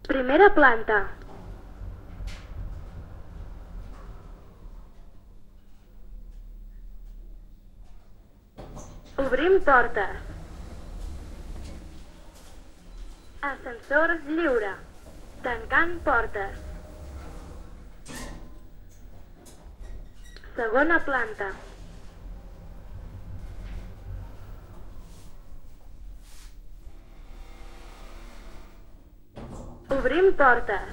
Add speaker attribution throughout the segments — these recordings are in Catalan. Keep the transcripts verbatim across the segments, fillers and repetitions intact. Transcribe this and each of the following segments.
Speaker 1: Primera planta. Obrim portes. Ascensor lliure. Tancant portes. Segona planta. Obrim portes.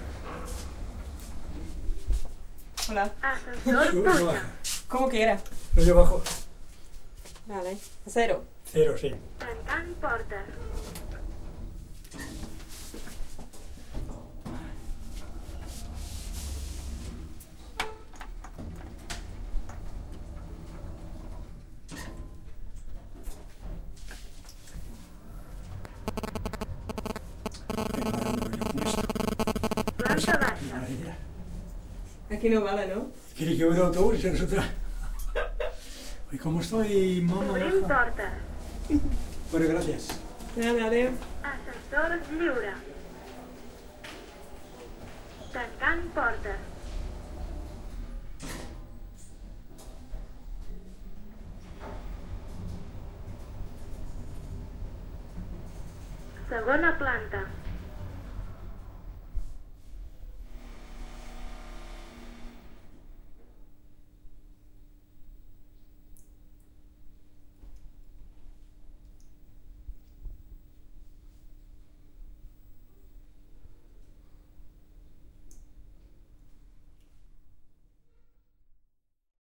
Speaker 2: Hola.
Speaker 1: Ascensor puja.
Speaker 2: ¿Cómo que era?
Speaker 3: No, yo bajo.
Speaker 2: Vale. Cero.
Speaker 3: Cero, sí.
Speaker 1: Tancant portes. Planta baixa.
Speaker 3: Maravilla.
Speaker 2: Aquí no vale, ¿no?
Speaker 3: ¿Quiere que vaya el autobús? Nosotros. Uy, ¿cómo estoy, mamá?
Speaker 1: Obrim portes.
Speaker 3: Bueno, gracias.
Speaker 2: Nada, adeu.
Speaker 1: Ascensor lliure. Tancant portes. Segona planta.